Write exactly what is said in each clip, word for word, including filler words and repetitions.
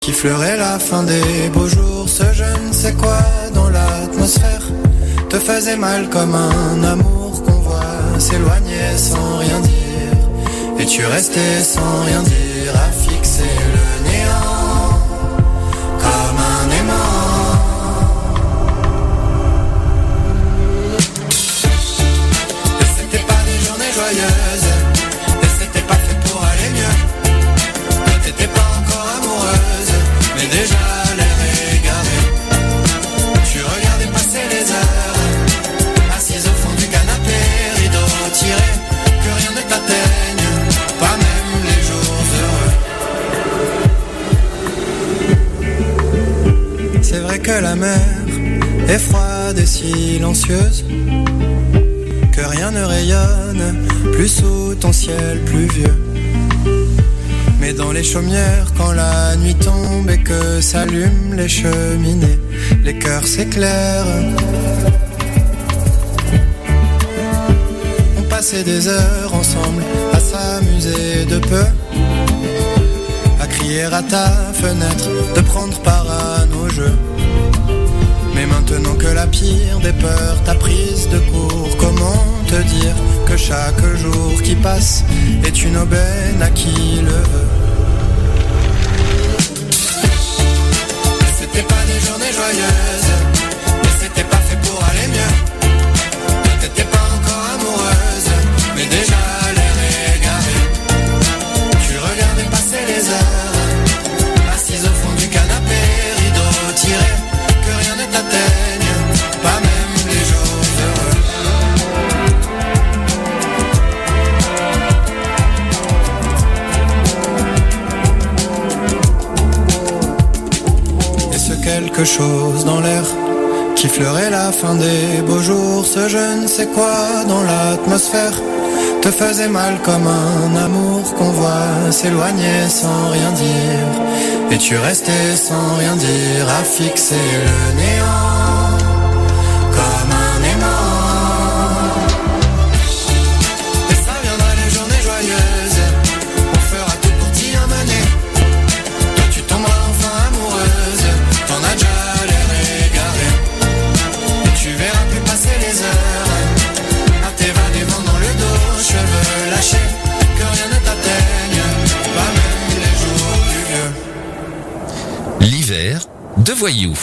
Qui fleurait la fin des beaux jours, ce je ne sais quoi dans l'atmosphère te faisait mal comme un amour qu'on voit s'éloigner sans rien dire. Et tu restais sans rien dire à fixer le néant comme un aimant. Et c'était pas des journées joyeuses, et c'était pas fait pour aller mieux. Toi t'étais pas encore amoureuse, mais déjà l'air égaré. Tu regardais passer les heures, assise au fond du canapé, rideau tiré, que rien ne t'atteigne, pas même les jours heureux. C'est vrai que la mer est froide et silencieuse, que rien ne rayonne plus sous ton ciel pluvieux. Mais dans les chaumières, quand la nuit tombe et que s'allument les cheminées, les cœurs s'éclairent. On passait des heures ensemble à s'amuser de peu, à crier à ta fenêtre, de prendre part à nos jeux. Mais maintenant que la pire des peurs t'a prise de court, comment te dire que chaque jour qui passe est une aubaine à qui le veut. C'était pas des journées joyeuses, mais c'était pas fait pour aller mieux. Toi t'étais pas encore amoureuse, mais déjà l'air égaré. Tu regardais passer les heures, assise au fond du canapé, rideau tiré, que rien ne t'atteigne, pas même les jours heureux. Et ce quelque chose dans l'air qui fleurait la fin des beaux jours, ce je ne sais quoi dans l'atmosphère te faisait mal comme un amour qu'on voit s'éloigner sans rien dire. Et tu restais sans rien dire à fixer le néant comme un aimant. Et ça viendra les journées joyeuses, on fera tout pour t'y amener. Toi tu tomberas enfin amoureuse, t'en as déjà l'air égaré. Et tu verras plus passer les heures à t'évader dans le dos, cheveux lâchés, que rien ne t'atteigne, pas même les jours plus vieux. L'hiver de Voyou.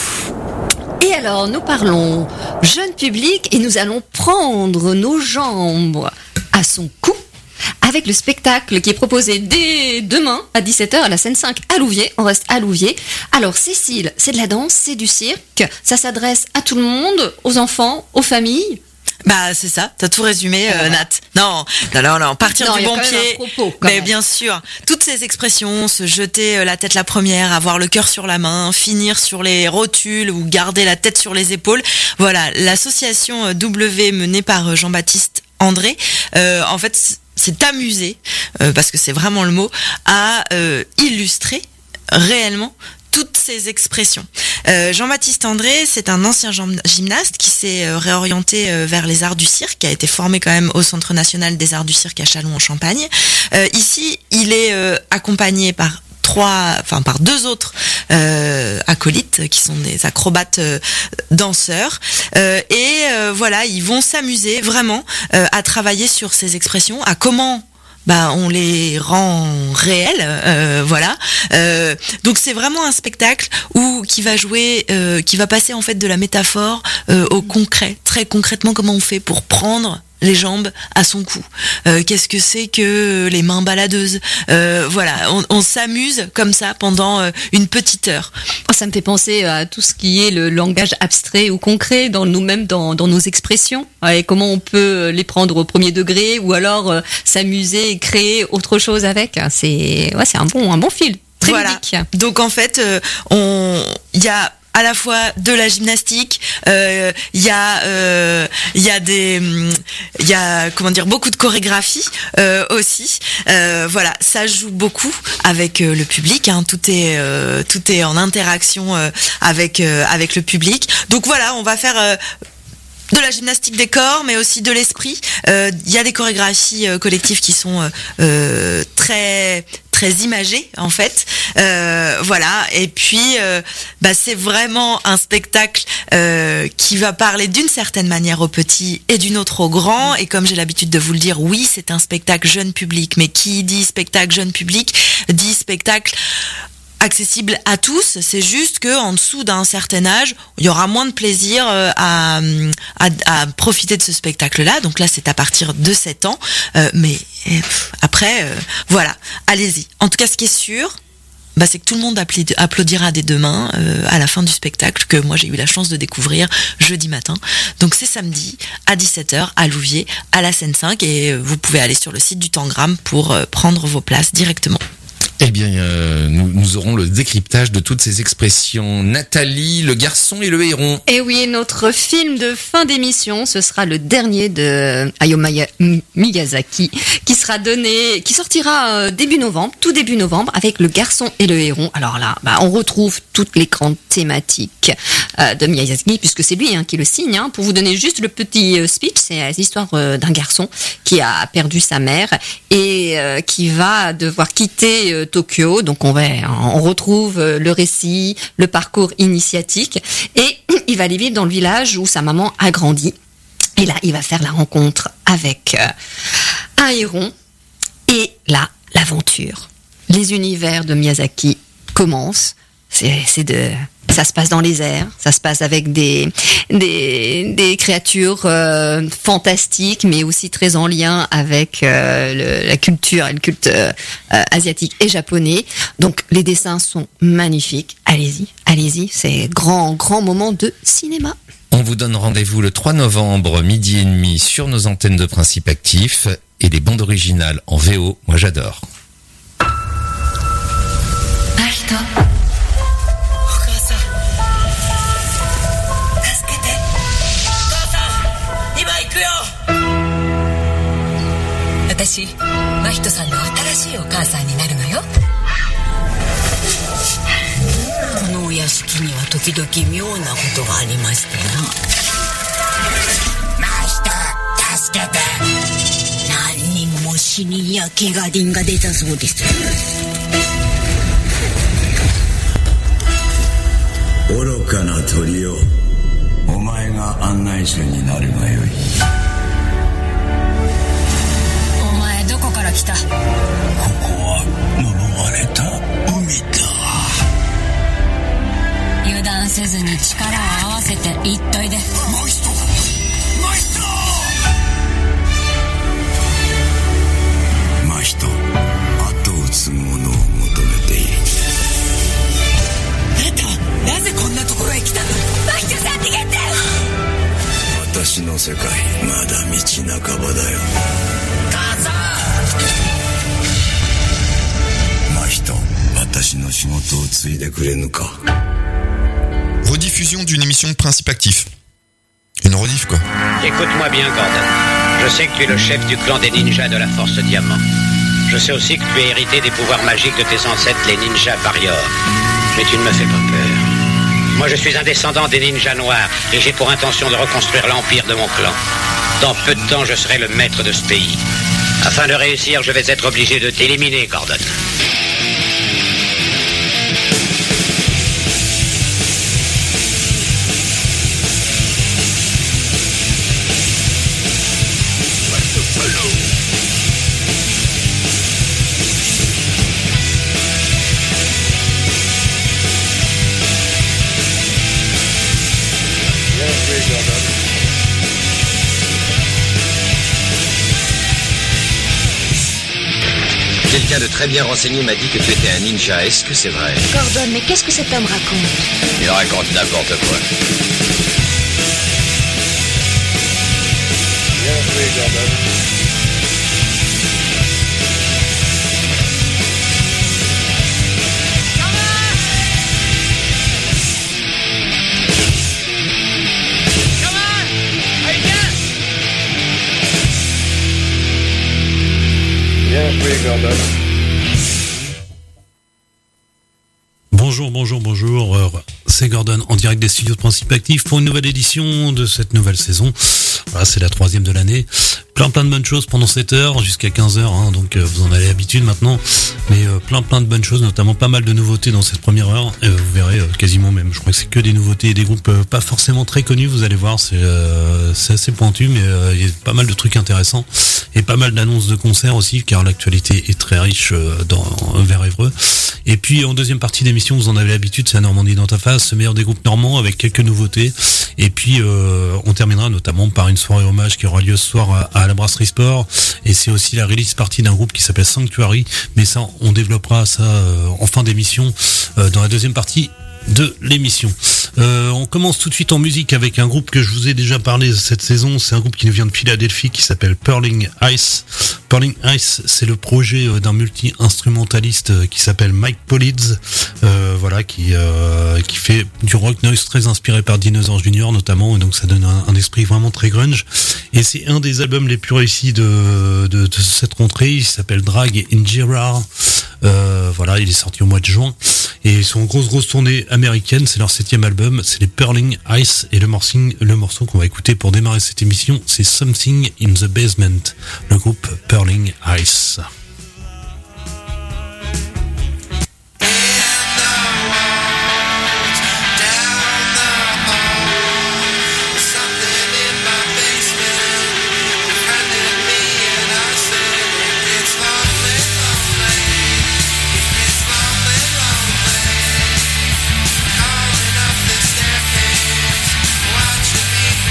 Et alors, nous parlons jeune public et nous allons prendre nos jambes à son cou avec le spectacle qui est proposé dès demain à dix-sept heures à la scène cinq à Louviers. On reste à Louviers. Alors, Cécile, c'est de la danse, c'est du cirque. Ça s'adresse à tout le monde, aux enfants, aux familles. Bah c'est ça, t'as tout résumé, euh, Nat. Non, non, non, non, partir non, du bon pied. Propos, mais même. Bien sûr, toutes ces expressions, se jeter la tête la première, avoir le cœur sur la main, finir sur les rotules ou garder la tête sur les épaules. Voilà, l'association W menée par Jean-Baptiste André, euh, en fait, c'est amusé, euh, parce que c'est vraiment le mot, à euh, illustrer réellement toutes ces expressions. Euh, Jean-Baptiste André, c'est un ancien gymnaste qui s'est euh, réorienté euh, vers les arts du cirque, qui a été formé quand même au Centre national des arts du cirque à Châlons-en-Champagne. Euh, ici, il est euh, accompagné par trois, enfin par deux autres euh, acolytes qui sont des acrobates euh, danseurs euh, et euh, voilà, ils vont s'amuser vraiment euh, à travailler sur ces expressions, à comment bah on les rend réels, euh, voilà. Euh, donc c'est vraiment un spectacle où qui va jouer, euh, qui va passer en fait de la métaphore euh, au concret, très concrètement comment on fait pour prendre les jambes à son cou. Euh, qu'est-ce que c'est que les mains baladeuses, euh, voilà, on, on s'amuse comme ça pendant euh, une petite heure. Oh, ça me fait penser à tout ce qui est le langage abstrait ou concret dans nous-mêmes, dans, dans nos expressions, et comment on peut les prendre au premier degré ou alors euh, s'amuser et créer autre chose avec. C'est, ouais, c'est un bon, un bon fil, très voilà. ludique. Donc en fait, euh, on, il y a à la fois de la gymnastique, il euh, y a euh, il y a des il y a comment dire beaucoup de chorégraphie euh, aussi. Euh, voilà, ça joue beaucoup avec euh, le public. Hein, tout est euh, tout est en interaction euh, avec euh, avec le public. Donc voilà, on va faire euh, de la gymnastique des corps, mais aussi de l'esprit. Il euh, y a des chorégraphies euh, collectives qui sont euh, très très imagé en fait. Euh, voilà. Et puis, euh, bah, c'est vraiment un spectacle euh, qui va parler d'une certaine manière aux petits et d'une autre aux grands. Et comme j'ai l'habitude de vous le dire, oui, c'est un spectacle jeune public. Mais qui dit spectacle jeune public dit spectacle accessible à tous. C'est juste que en dessous d'un certain âge, il y aura moins de plaisir à, à, à profiter de ce spectacle-là. Donc là, c'est à partir de sept ans. Euh, mais pff, après, euh, voilà, allez-y. En tout cas, ce qui est sûr, bah, c'est que tout le monde applaudira des deux mains euh, à la fin du spectacle que moi j'ai eu la chance de découvrir jeudi matin. Donc c'est samedi à dix-sept heures à Louviers, à la scène cinq, et vous pouvez aller sur le site du Tangram pour euh, prendre vos places directement. Eh bien, euh, nous, nous aurons le décryptage de toutes ces expressions. Nathalie, le garçon et le héron. Et oui, notre film de fin d'émission, ce sera le dernier de Hayao Miyazaki, qui sera donné, qui sortira début novembre, tout début novembre, avec le garçon et le héron. Alors là, bah, on retrouve toutes les grandes thématiques euh, de Miyazaki, puisque c'est lui hein, qui le signe. Hein. Pour vous donner juste le petit speech, c'est l'histoire euh, d'un garçon qui a perdu sa mère et euh, qui va devoir quitter euh, Tokyo, donc on va, on retrouve le récit, le parcours initiatique, et il va aller vivre dans le village où sa maman a grandi. Et là, il va faire la rencontre avec un héron, et là, l'aventure. Les univers de Miyazaki commencent. C'est, c'est de, ça se passe dans les airs, ça se passe avec des des, des créatures euh, fantastiques, mais aussi très en lien avec euh, le, la culture, le culte euh, asiatique et japonais. Donc les dessins sont magnifiques. Allez-y, allez-y, c'est grand grand moment de cinéma. On vous donne rendez-vous le trois novembre, midi et demi, sur nos antennes de Principe Actif, et les bandes originales en V O, moi j'adore. Alto. 私、真人さんの新しいお母さんになるのよ。このお屋敷には時々妙なことがありましてな。真人、助けて。何人も死人や怪我人が出たそうです。 愚かな鳥よ、お前が案内者になるがよい。 どこから来た？ここは呪われた海だ。 油断せずに力を合わせて言っといで。 マイスト、マイスト。マイスト、後を継ぐ者を求めている。 あんた、なぜこんなところへ来たの？マイストさん逃げて！ 私の世界、まだ道半ばだよ。母さん。 Rediffusion d'une émission de Principe Actif. Une rediff quoi. Écoute-moi bien Gordon. Je sais que tu es le chef du clan des ninjas de la Force Diamant. Je sais aussi que tu as hérité des pouvoirs magiques de tes ancêtres les ninjas Warriors. Mais tu ne me fais pas peur. Moi je suis un descendant des ninjas noirs et j'ai pour intention de reconstruire l'empire de mon clan. Dans peu de temps je serai le maître de ce pays. Afin de réussir, je vais être obligé de t'éliminer, Gordon. Quelqu'un de très bien renseigné m'a dit que tu étais un ninja. Est-ce que c'est vrai? Gordon, mais qu'est-ce que cet homme raconte? Il raconte n'importe quoi. Bien joué, Gordon. Bien joué, Gordon. Bonjour, bonjour, bonjour. C'est Gordon en direct des studios de Principe Actif pour une nouvelle édition de cette nouvelle saison. Voilà, c'est la troisième de l'année. Plein plein de bonnes choses pendant sept heures jusqu'à quinze heures, hein, donc euh, vous en avez l'habitude maintenant, mais euh, plein plein de bonnes choses, notamment pas mal de nouveautés dans cette première heure, et vous verrez euh, quasiment même, je crois que c'est que des nouveautés et des groupes euh, pas forcément très connus, vous allez voir, c'est euh, c'est assez pointu, mais euh, il y a pas mal de trucs intéressants, et pas mal d'annonces de concerts aussi, car l'actualité est très riche euh, dans vers Évreux. Et puis en deuxième partie d'émission, vous en avez l'habitude, c'est la Normandie dans ta face, ce meilleur des groupes normands avec quelques nouveautés, et puis euh, on terminera notamment par une soirée hommage qui aura lieu ce soir à, à la Brasserie Sport, et c'est aussi la release partie d'un groupe qui s'appelle Sanctuary, mais ça on développera ça euh, en fin d'émission euh, dans la deuxième partie de l'émission. Euh, on commence tout de suite en musique avec un groupe que je vous ai déjà parlé cette saison. C'est un groupe qui nous vient de Philadelphie qui s'appelle Pearling Ice. Pearling Ice, c'est le projet d'un multi-instrumentaliste qui s'appelle Mike Polids, euh, voilà, qui euh, qui fait du rock noise très inspiré par Dinosaur Junior notamment, et donc ça donne un, un esprit vraiment très grunge. Et c'est un des albums les plus réussis de de, de cette rentrée. Il s'appelle Drag in Girard. Euh, voilà, il est sorti au mois de juin. Et ils sont en grosse grosse tournée américaine, c'est leur septième album, c'est les Pearling Ice, et le morceau, le morceau qu'on va écouter pour démarrer cette émission, c'est Something in the Basement, le groupe Pearling Ice.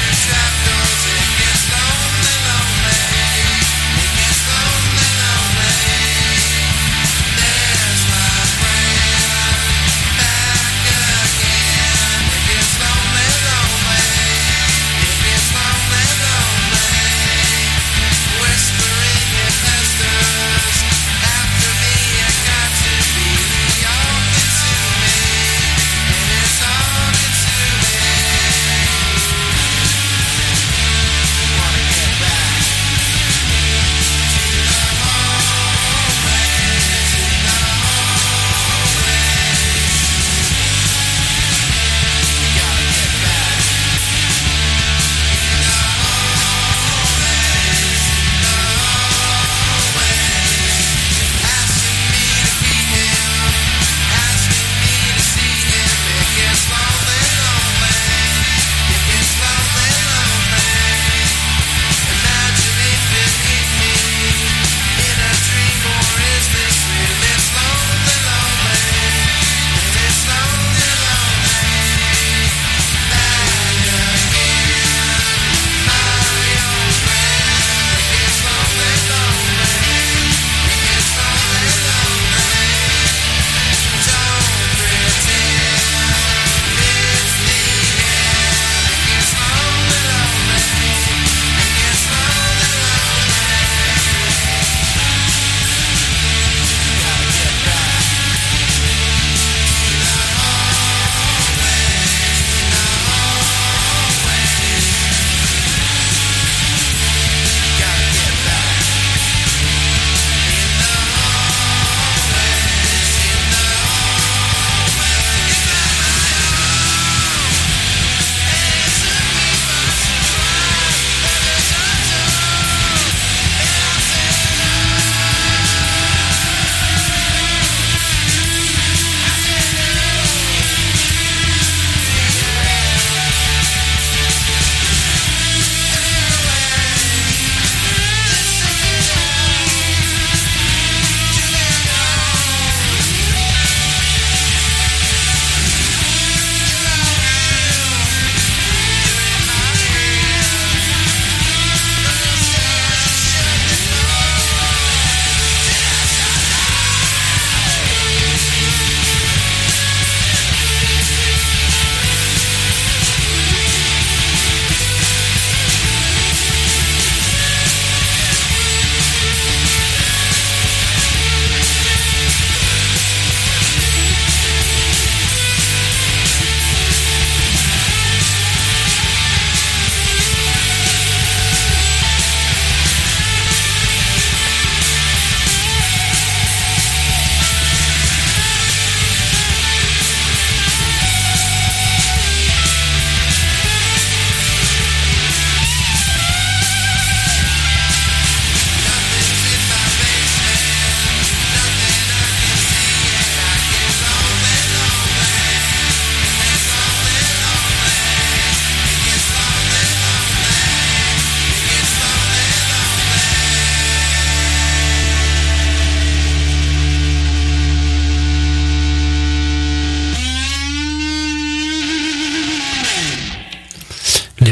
Lonely, lonely.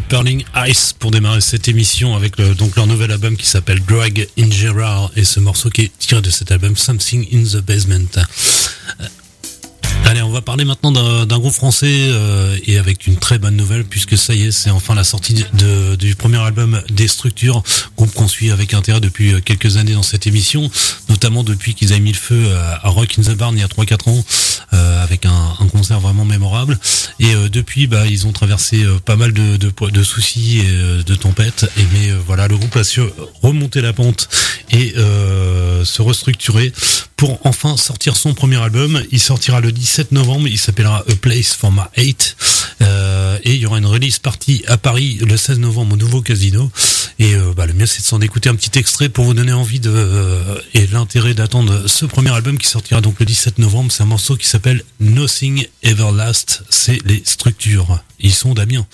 Perling Ice pour démarrer cette émission avec le, donc leur nouvel album qui s'appelle Greg in Gerard et ce morceau qui est tiré de cet album Something in the Basement. Allez, on va parler maintenant d'un, d'un groupe français euh, et avec une très bonne nouvelle puisque ça y est, c'est enfin la sortie de, du premier album des Structures, groupe qu'on suit avec intérêt depuis quelques années dans cette émission, notamment depuis qu'ils avaient mis le feu à, à Rock in the Barn il y a trois quatre ans euh, avec un, un concert vraiment mémorable. Et euh, depuis, bah, ils ont traversé euh, pas mal de, de, de soucis et euh, de tempêtes. Et mais euh, voilà, le groupe a su remonter la pente et euh, se restructurer pour enfin sortir son premier album. Il sortira le dix-sept novembre, il s'appellera A Place for My Hate, euh, et il y aura une release party à Paris le seize novembre au Nouveau Casino. Et euh, bah, le mieux c'est de s'en écouter un petit extrait pour vous donner envie de euh, et l'intérêt d'attendre ce premier album qui sortira donc le dix-sept novembre. C'est un morceau qui s'appelle Nothing Ever Lasts, c'est les Structures. Ils sont d'Amiens.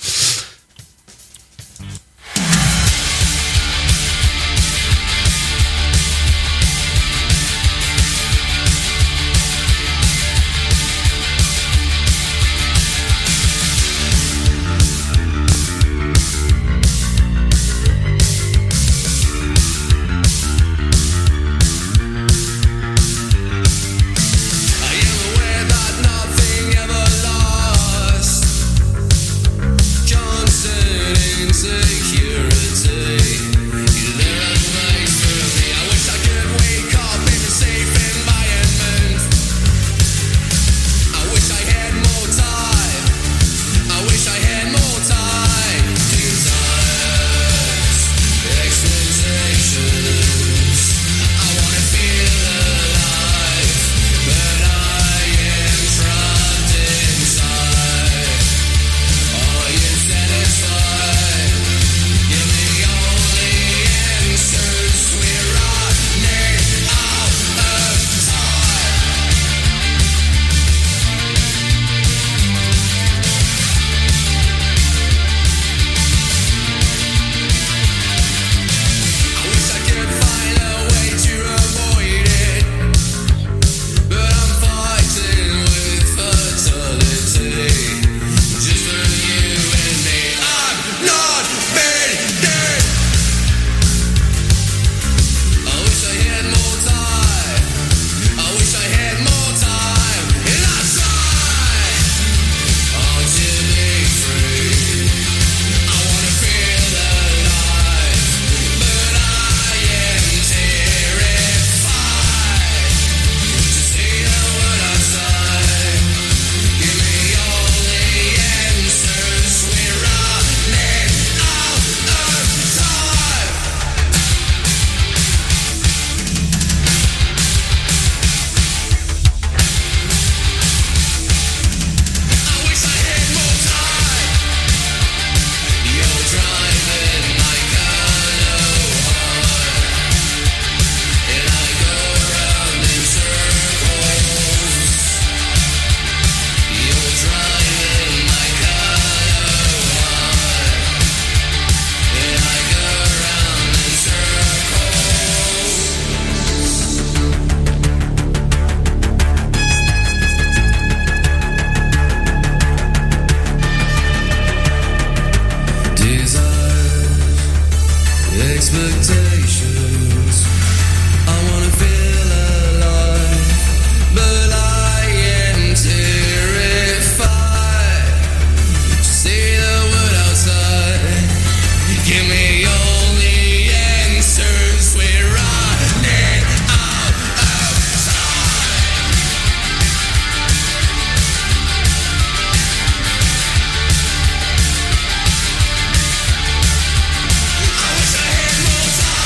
I wish I had more time.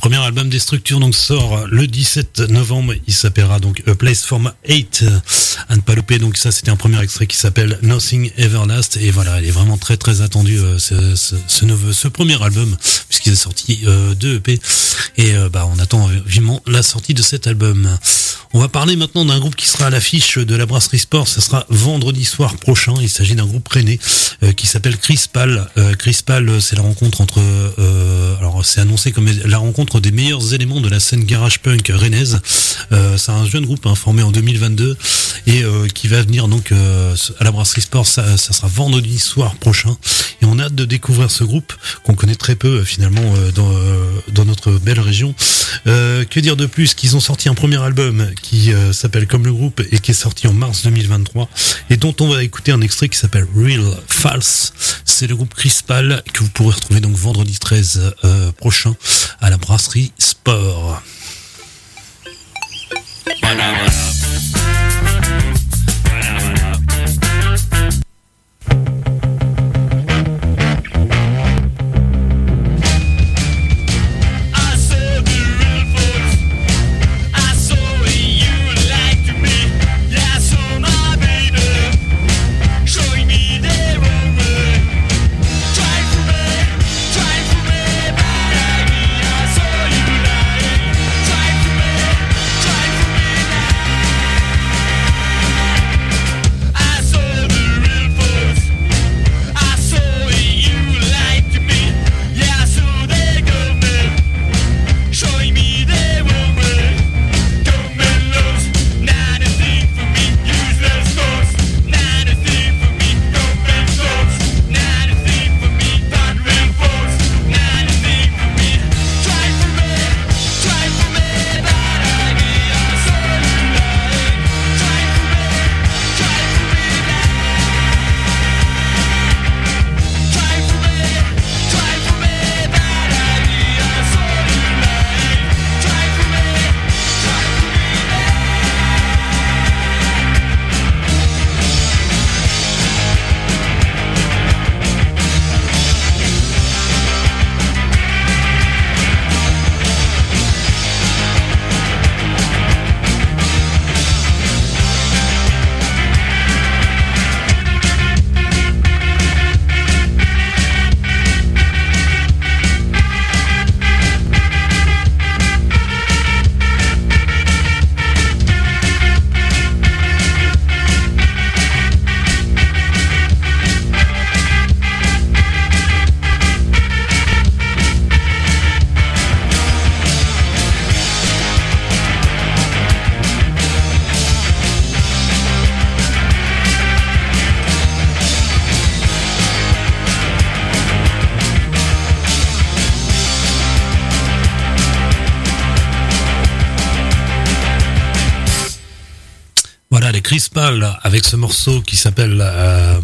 Premier album des Structures donc sort le dix-sept novembre. Il s'appellera donc A Place for Eight. À ne pas louper. Donc ça, c'était un premier extrait qui s'appelle Nothing Ever Last. Et voilà, il est vraiment très très attendu euh, ce, ce, ce, nouveau, ce premier album puisqu'il est sorti euh, deux E P. Et euh, bah on attend vivement la sortie de cet album. On va parler maintenant d'un groupe qui sera à l'affiche de la Brasserie Sport. Ça sera vendredi soir prochain. Il s'agit d'un groupe rennais euh, qui s'appelle Crispal. Euh, Crispal, c'est la rencontre entre euh, alors c'est annoncé comme la rencontre des meilleurs éléments de la scène garage punk rennaise. Euh, c'est un jeune groupe hein, formé en deux mille vingt-deux et euh, qui va venir donc euh, à la Brasserie Sport. Ça, ça sera vendredi soir prochain et on a hâte de découvrir ce groupe qu'on connaît très peu euh, finalement euh, dans, euh, dans notre belle région. Euh, que dire de plus qu'ils ont sorti un premier album qui euh, s'appelle Comme le groupe et qui est sorti en mars deux mille vingt-trois et dont on va écouter un extrait qui s'appelle Real False. C'est le groupe Crispal que vous pourrez retrouver donc vendredi treize euh, prochain à la Brasserie Sport. Voilà, voilà. Voilà, les Crispal avec ce morceau qui s'appelle euh,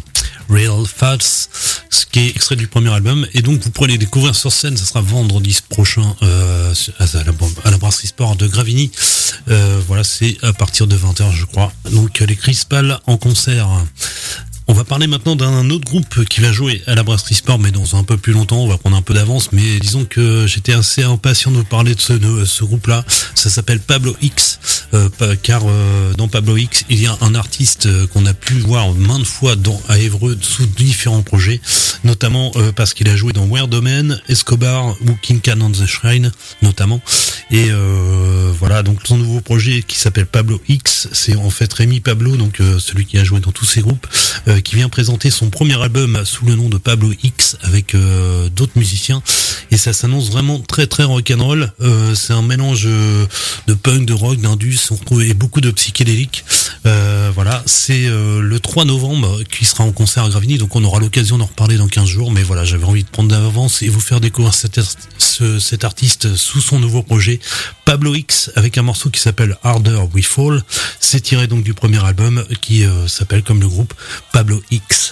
Real False, ce qui est extrait du premier album. Et donc vous pourrez les découvrir sur scène, ça sera vendredi prochain euh, à, la, à la Brasserie Sport de Gravigny. Euh, voilà, c'est à partir de vingt heures je crois. Donc les Crispal en concert. On va parler maintenant d'un autre groupe qui va jouer à la Brasserie Sport, mais dans un peu plus longtemps, on va prendre un peu d'avance, mais disons que j'étais assez impatient de vous parler de ce, de ce groupe-là. Ça s'appelle Pablo X, euh, car euh, dans Pablo X, il y a un artiste euh, qu'on a pu voir maintes fois dans, à Évreux sous différents projets, notamment euh, parce qu'il a joué dans Weird Domain, Escobar ou King Can on the Shrine, notamment. Et euh, voilà, donc son nouveau projet qui s'appelle Pablo X, c'est en fait Rémi Pablo, donc euh, celui qui a joué dans tous ces groupes, euh, qui vient présenter son premier album sous le nom de Pablo X avec euh, d'autres musiciens, et ça s'annonce vraiment très très rock'n'roll. Euh, c'est un mélange de punk, de rock, d'indus, on retrouve beaucoup de psychédéliques. Euh, voilà, c'est euh, le trois novembre qui sera en concert à Gravigny, donc on aura l'occasion d'en reparler dans quinze jours, mais voilà, j'avais envie de prendre d'avance et vous faire découvrir cet, ce, cet artiste sous son nouveau projet Pablo X avec un morceau qui s'appelle Harder We Fall. C'est tiré donc du premier album qui euh, s'appelle comme le groupe Pablo X.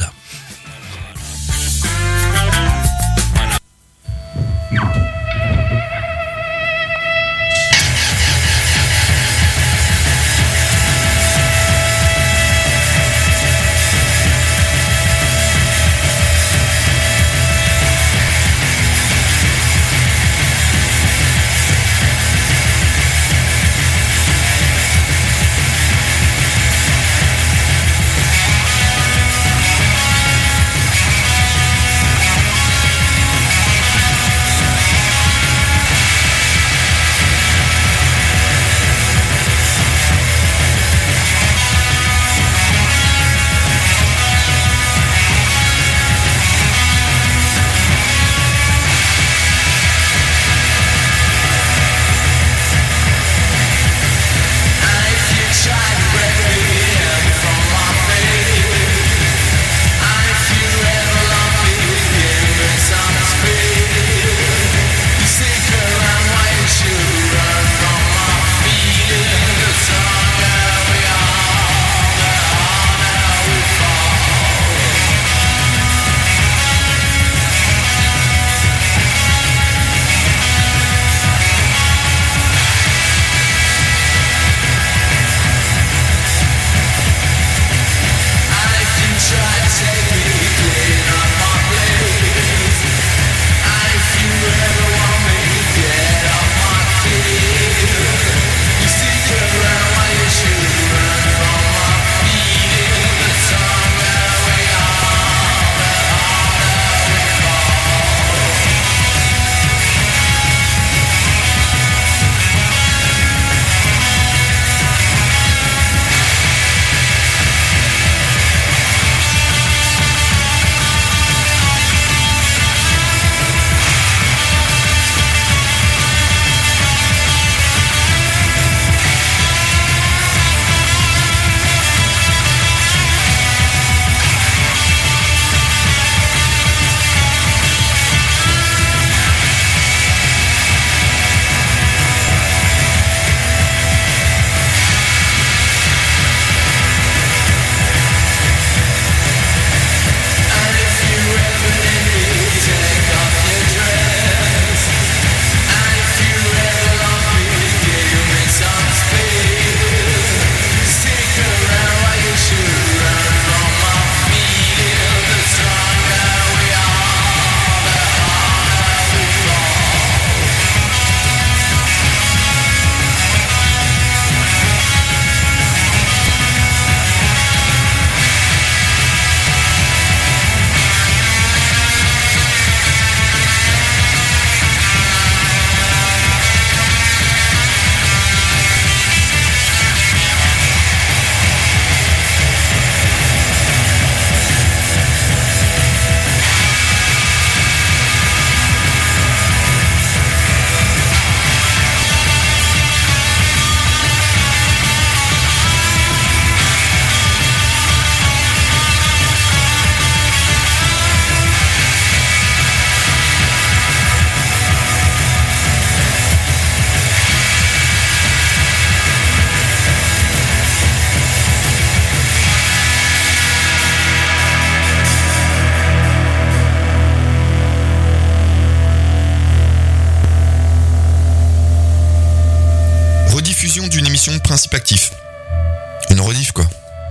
rediffusion d'une émission de Principe Actif. Une rediff, quoi.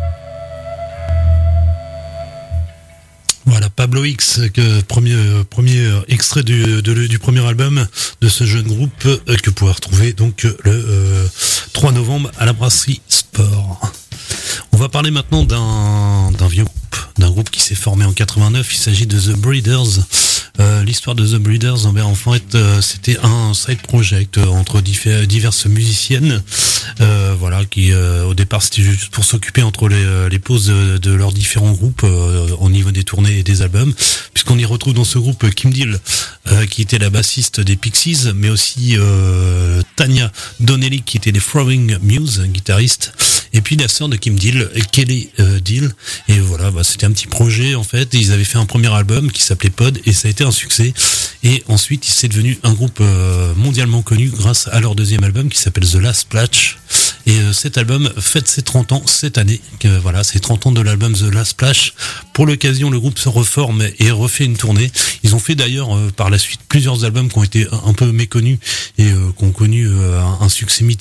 Voilà, Pablo X, que premier premier extrait du, de, du premier album de ce jeune groupe euh, que vous pouvez retrouver donc le euh, trois novembre à la Brasserie Sport. On va parler maintenant d'un d'un vieux groupe, d'un groupe qui s'est formé en quatre-vingt-neuf. Il s'agit de The Breeders. Euh, l'histoire de The Breeders, ben, en fait, euh, c'était un side project euh, entre diffé- diverses musiciennes, euh, voilà, qui euh, au départ c'était juste pour s'occuper entre les, les pauses de, de leurs différents groupes euh, au niveau des tournées et des albums, puisqu'on y retrouve dans ce groupe Kim Deal, euh, qui était la bassiste des Pixies, mais aussi euh, Tanya Donnelly, qui était des Throwing Muse, guitariste, et puis la sœur de Kim Deal, Kelly euh, Deal. Et voilà, bah, c'était un petit projet en fait. Ils avaient fait un premier album qui s'appelait Pod et ça a été un succès. Et ensuite, c'est devenu un groupe euh, mondialement connu grâce à leur deuxième album qui s'appelle The Last Splash. Et euh, cet album fête ses trente ans cette année. Euh, voilà, c'est trente ans de l'album The Last Splash. Pour l'occasion, le groupe se reforme et refait une tournée. Ils ont fait d'ailleurs euh, par la suite plusieurs albums qui ont été un, un peu méconnus et euh, qui ont connu euh, un, un succès mythique